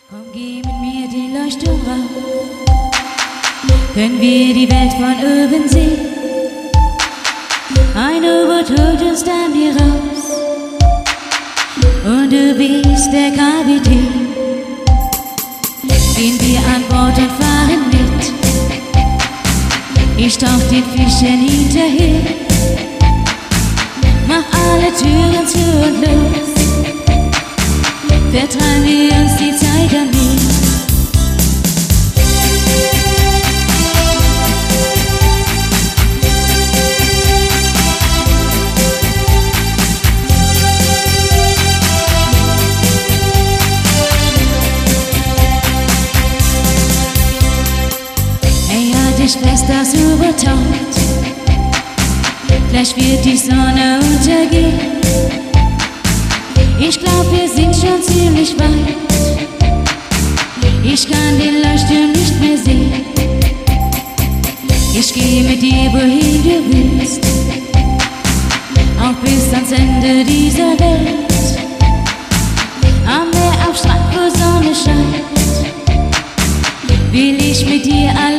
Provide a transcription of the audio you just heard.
Komm, geh mit mir die Leuchtung rauf, können wir die Welt von oben sehen. Ein U-Boot holt uns dann hier raus und du bist der Kapitän. Gehen wir an Bord und fahren mit, ich tauch den Fischen hinterher. Mach alle Türen zu und los, vertreiben wir uns die Zeit am Meer. Ey, halt dich fest, das U-Boot taucht, gleich wird die Sonne untergehen. Ich glaub, wir sind schon ziemlich weit, ich kann den Leuchtturm nicht mehr sehen. Ich geh mit dir, wohin du willst, auch bis ans Ende dieser Welt. Am Meer, auf Strand, wo Sonne scheint, will ich mit dir allein